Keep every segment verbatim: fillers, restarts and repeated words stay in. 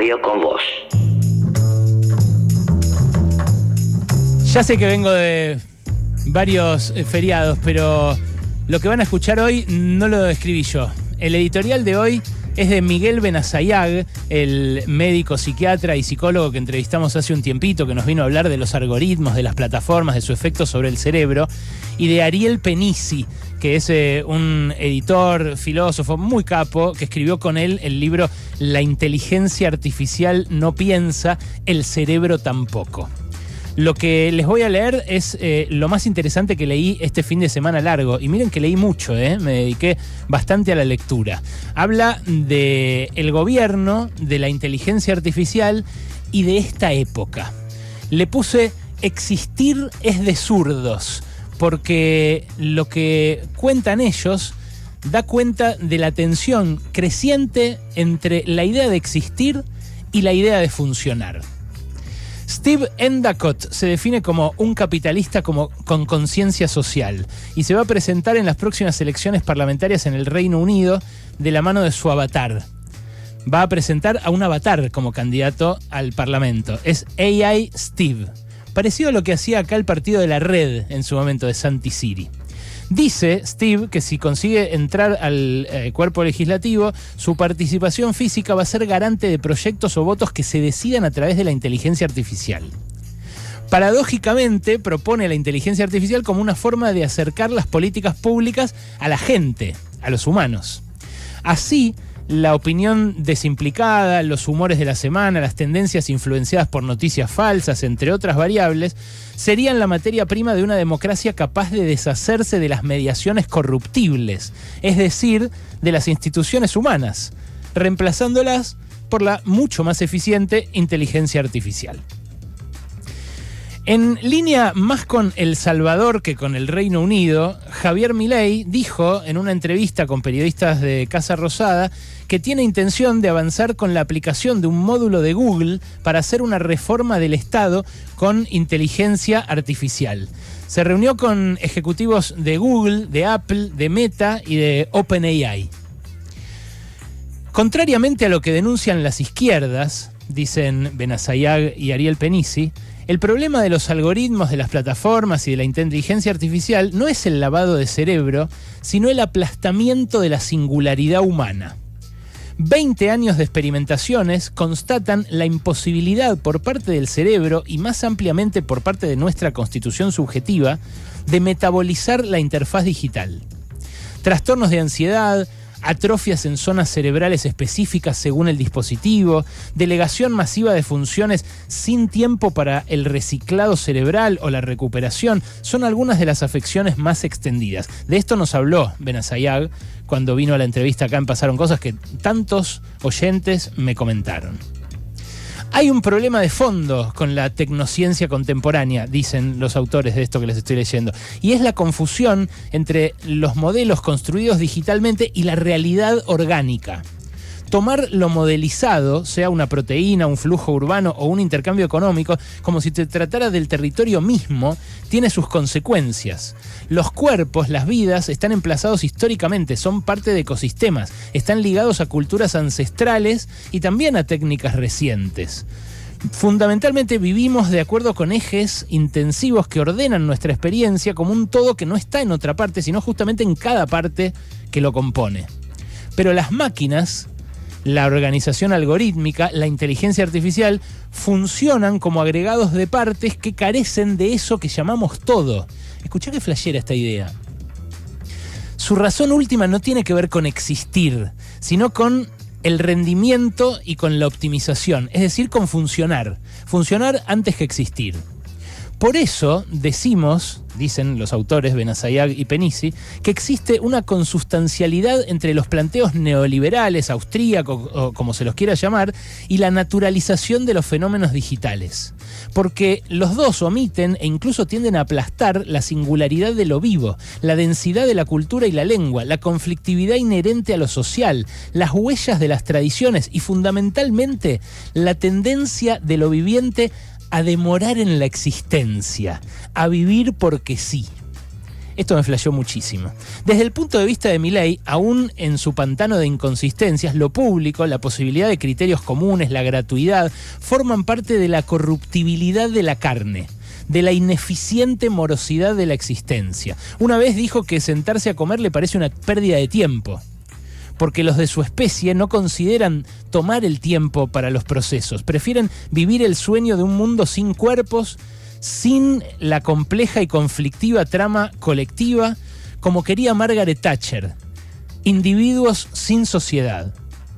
radio con vos. Ya sé que vengo de varios feriados, pero lo que van a escuchar hoy no lo escribí yo. El editorial de hoy es de Miguel Benazayag, el médico, psiquiatra y psicólogo que entrevistamos hace un tiempito, que nos vino a hablar de los algoritmos, de las plataformas, de su efecto sobre el cerebro, y de Ariel Penisi, que es eh, un editor, filósofo muy capo, que escribió con él el libro La inteligencia artificial no piensa, el cerebro tampoco. Lo que les voy a leer es eh, lo más interesante que leí este fin de semana largo. Y miren que leí mucho, ¿eh? Me dediqué bastante a la lectura. Habla del gobierno, de la inteligencia artificial y de esta época. Le puse existir es de zurdos, porque lo que cuentan ellos da cuenta de la tensión creciente entre la idea de existir y la idea de funcionar. Steve Endicott se define como un capitalista como con conciencia social y se va a presentar en las próximas elecciones parlamentarias en el Reino Unido de la mano de su avatar. Va a presentar a un avatar como candidato al Parlamento. Es A I Steve, parecido a lo que hacía acá el partido de la Red en su momento de Santi Siri. Dice Steve que si consigue entrar al eh, cuerpo legislativo, su participación física va a ser garante de proyectos o votos que se decidan a través de la inteligencia artificial. Paradójicamente, propone la inteligencia artificial como una forma de acercar las políticas públicas a la gente, a los humanos. Así, la opinión desimplicada, los humores de la semana, las tendencias influenciadas por noticias falsas, entre otras variables, serían la materia prima de una democracia capaz de deshacerse de las mediaciones corruptibles, es decir, de las instituciones humanas, reemplazándolas por la mucho más eficiente inteligencia artificial. En línea más con El Salvador que con el Reino Unido, Javier Milei dijo en una entrevista con periodistas de Casa Rosada que tiene intención de avanzar con la aplicación de un módulo de Google para hacer una reforma del Estado con inteligencia artificial. Se reunió con ejecutivos de Google, de Apple, de Meta y de OpenAI. Contrariamente a lo que denuncian las izquierdas, dicen Benazayag y Ariel Penisi, el problema de los algoritmos de las plataformas y de la inteligencia artificial no es el lavado de cerebro, sino el aplastamiento de la singularidad humana. Veinte años de experimentaciones constatan la imposibilidad por parte del cerebro y más ampliamente por parte de nuestra constitución subjetiva de metabolizar la interfaz digital. Trastornos de ansiedad, atrofias en zonas cerebrales específicas según el dispositivo, delegación masiva de funciones sin tiempo para el reciclado cerebral o la recuperación, son algunas de las afecciones más extendidas. De esto nos habló Benazayag cuando vino a la entrevista acá en Pasaron Cosas, que tantos oyentes me comentaron. Hay un problema de fondo con la tecnociencia contemporánea, dicen los autores de esto que les estoy leyendo, y es la confusión entre los modelos construidos digitalmente y la realidad orgánica. Tomar lo modelizado, sea una proteína, un flujo urbano o un intercambio económico, como si se tratara del territorio mismo, tiene sus consecuencias. Los cuerpos, las vidas, están emplazados históricamente, son parte de ecosistemas, están ligados a culturas ancestrales y también a técnicas recientes. Fundamentalmente vivimos de acuerdo con ejes intensivos que ordenan nuestra experiencia como un todo que no está en otra parte, sino justamente en cada parte que lo compone. Pero las máquinas, la organización algorítmica, la inteligencia artificial, funcionan como agregados de partes que carecen de eso que llamamos todo. Escuchá qué flashera esta idea. Su razón última no tiene que ver con existir, sino con el rendimiento y con la optimización, es decir, con funcionar. Funcionar antes que existir. Por eso decimos, dicen los autores Benazayag y Penisi, que existe una consustancialidad entre los planteos neoliberales, austríacos o como se los quiera llamar, y la naturalización de los fenómenos digitales. Porque los dos omiten e incluso tienden a aplastar la singularidad de lo vivo, la densidad de la cultura y la lengua, la conflictividad inherente a lo social, las huellas de las tradiciones y fundamentalmente la tendencia de lo viviente a demorar en la existencia, a vivir porque sí. Esto me flasheó muchísimo. Desde el punto de vista de Milei, aún en su pantano de inconsistencias, lo público, la posibilidad de criterios comunes, la gratuidad, forman parte de la corruptibilidad de la carne, de la ineficiente morosidad de la existencia. Una vez dijo que sentarse a comer le parece una pérdida de tiempo, porque los de su especie no consideran tomar el tiempo para los procesos, prefieren vivir el sueño de un mundo sin cuerpos, sin la compleja y conflictiva trama colectiva, como quería Margaret Thatcher, individuos sin sociedad.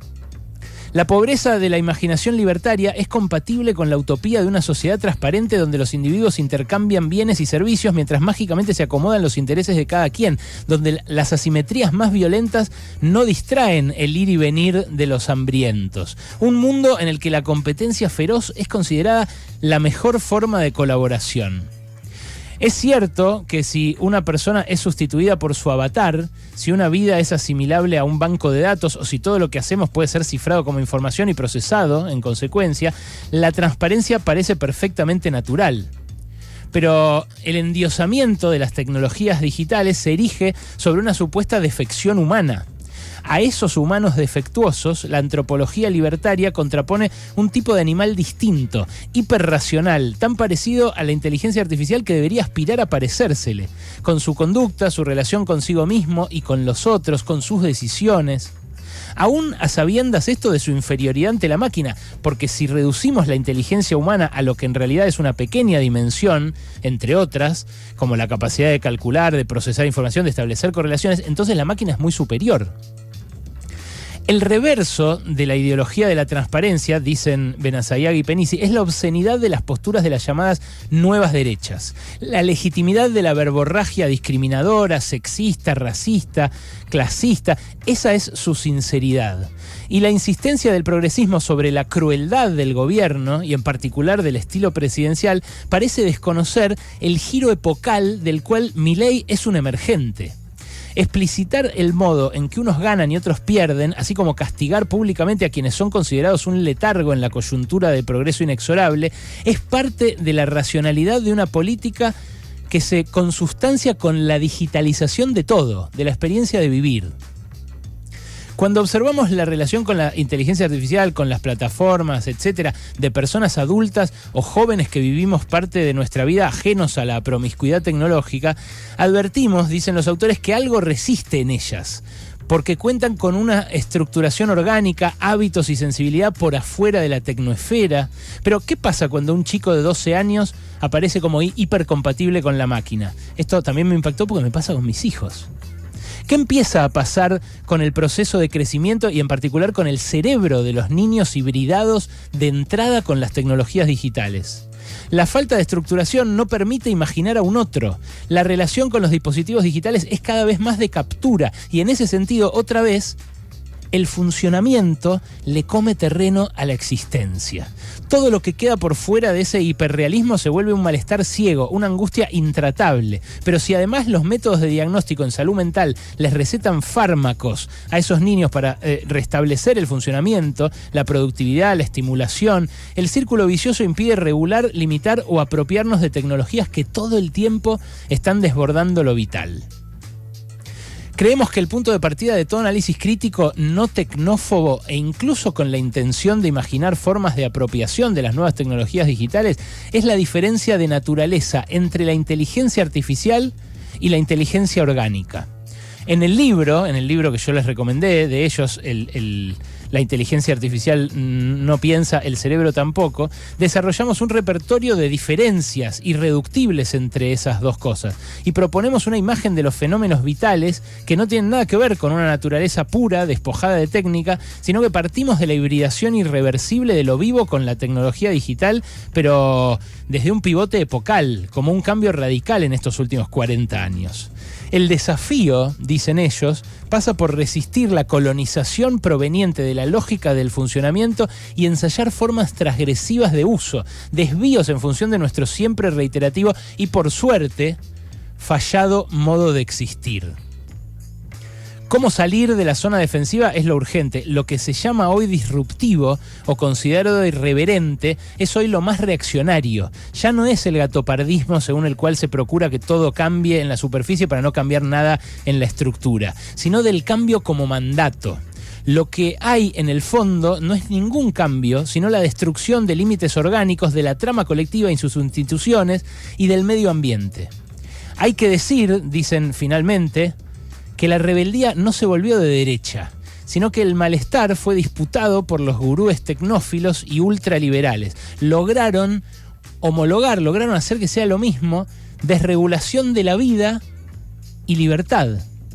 La pobreza de la imaginación libertaria es compatible con la utopía de una sociedad transparente donde los individuos intercambian bienes y servicios mientras mágicamente se acomodan los intereses de cada quien, donde las asimetrías más violentas no distraen el ir y venir de los hambrientos. Un mundo en el que la competencia feroz es considerada la mejor forma de colaboración. Es cierto que si una persona es sustituida por su avatar, si una vida es asimilable a un banco de datos o si todo lo que hacemos puede ser cifrado como información y procesado, en consecuencia, la transparencia parece perfectamente natural. Pero el endiosamiento de las tecnologías digitales se erige sobre una supuesta defección humana. A esos humanos defectuosos, la antropología libertaria contrapone un tipo de animal distinto, hiperracional, tan parecido a la inteligencia artificial que debería aspirar a parecérsele, con su conducta, su relación consigo mismo y con los otros, con sus decisiones. Aún a sabiendas esto de su inferioridad ante la máquina, porque si reducimos la inteligencia humana a lo que en realidad es una pequeña dimensión, entre otras, como la capacidad de calcular, de procesar información, de establecer correlaciones, entonces la máquina es muy superior. El reverso de la ideología de la transparencia, dicen Benazayag y Pennisi, es la obscenidad de las posturas de las llamadas nuevas derechas. La legitimidad de la verborragia discriminadora, sexista, racista, clasista, esa es su sinceridad. Y la insistencia del progresismo sobre la crueldad del gobierno, y en particular del estilo presidencial, parece desconocer el giro epocal del cual Milei es un emergente. Explicitar el modo en que unos ganan y otros pierden, así como castigar públicamente a quienes son considerados un letargo en la coyuntura de progreso inexorable, es parte de la racionalidad de una política que se consustancia con la digitalización de todo, de la experiencia de vivir. Cuando observamos la relación con la inteligencia artificial, con las plataformas, etcétera, de personas adultas o jóvenes que vivimos parte de nuestra vida ajenos a la promiscuidad tecnológica, advertimos, dicen los autores, que algo resiste en ellas, porque cuentan con una estructuración orgánica, hábitos y sensibilidad por afuera de la tecnoesfera. Pero, ¿qué pasa cuando un chico de doce años aparece como hipercompatible con la máquina? Esto también me impactó porque me pasa con mis hijos. ¿Qué empieza a pasar con el proceso de crecimiento y en particular con el cerebro de los niños hibridados de entrada con las tecnologías digitales? La falta de estructuración no permite imaginar a un otro. La relación con los dispositivos digitales es cada vez más de captura y en ese sentido, otra vez, el funcionamiento le come terreno a la existencia. Todo lo que queda por fuera de ese hiperrealismo se vuelve un malestar ciego, una angustia intratable. Pero si además los métodos de diagnóstico en salud mental les recetan fármacos a esos niños para eh, restablecer el funcionamiento, la productividad, la estimulación, el círculo vicioso impide regular, limitar o apropiarnos de tecnologías que todo el tiempo están desbordando lo vital. Creemos que el punto de partida de todo análisis crítico no tecnófobo e incluso con la intención de imaginar formas de apropiación de las nuevas tecnologías digitales es la diferencia de naturaleza entre la inteligencia artificial y la inteligencia orgánica. En el libro, en el libro que yo les recomendé, de ellos, el, el, la inteligencia artificial no piensa, el cerebro tampoco, desarrollamos un repertorio de diferencias irreductibles entre esas dos cosas y proponemos una imagen de los fenómenos vitales que no tienen nada que ver con una naturaleza pura, despojada de técnica, sino que partimos de la hibridación irreversible de lo vivo con la tecnología digital, pero desde un pivote epocal, como un cambio radical en estos últimos cuarenta años. El desafío, dicen ellos, pasa por resistir la colonización proveniente de la lógica del funcionamiento y ensayar formas transgresivas de uso, desvíos en función de nuestro siempre reiterativo y, por suerte, fallado modo de existir. Cómo salir de la zona defensiva es lo urgente. Lo que se llama hoy disruptivo o considerado irreverente es hoy lo más reaccionario. Ya no es el gatopardismo según el cual se procura que todo cambie en la superficie para no cambiar nada en la estructura, sino del cambio como mandato. Lo que hay en el fondo no es ningún cambio, sino la destrucción de límites orgánicos de la trama colectiva y sus instituciones y del medio ambiente. Hay que decir, dicen finalmente, que la rebeldía no se volvió de derecha, sino que el malestar fue disputado por los gurúes tecnófilos y ultraliberales. Lograron homologar, lograron hacer que sea lo mismo, desregulación de la vida y libertad.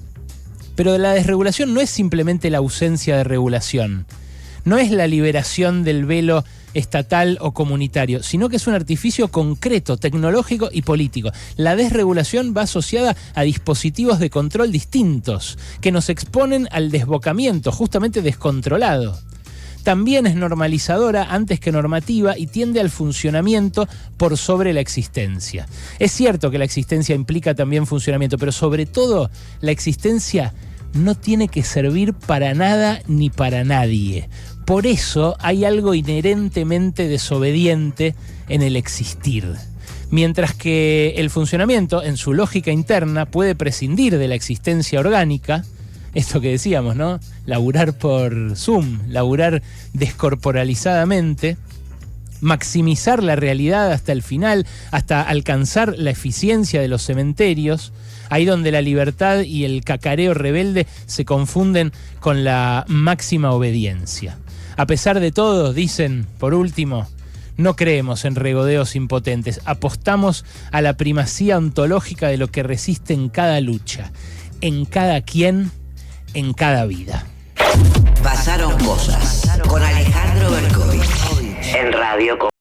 Pero la desregulación no es simplemente la ausencia de regulación, no es la liberación del velo estatal o comunitario, sino que es un artificio concreto, tecnológico y político. La desregulación va asociada a dispositivos de control distintos, que nos exponen al desbocamiento, justamente descontrolado. También es normalizadora antes que normativa y tiende al funcionamiento por sobre la existencia. Es cierto que la existencia implica también funcionamiento, pero sobre todo la existencia no tiene que servir para nada ni para nadie. Por eso hay algo inherentemente desobediente en el existir. Mientras que el funcionamiento, en su lógica interna, puede prescindir de la existencia orgánica, esto que decíamos, ¿no? Laburar por Zoom, laburar descorporalizadamente, maximizar la realidad hasta el final, hasta alcanzar la eficiencia de los cementerios, ahí donde la libertad y el cacareo rebelde se confunden con la máxima obediencia. A pesar de todo, dicen, por último, no creemos en regodeos impotentes, apostamos a la primacía ontológica de lo que resiste en cada lucha, en cada quien, en cada vida. Pasaron cosas con Alejandro Berkovich en Radio.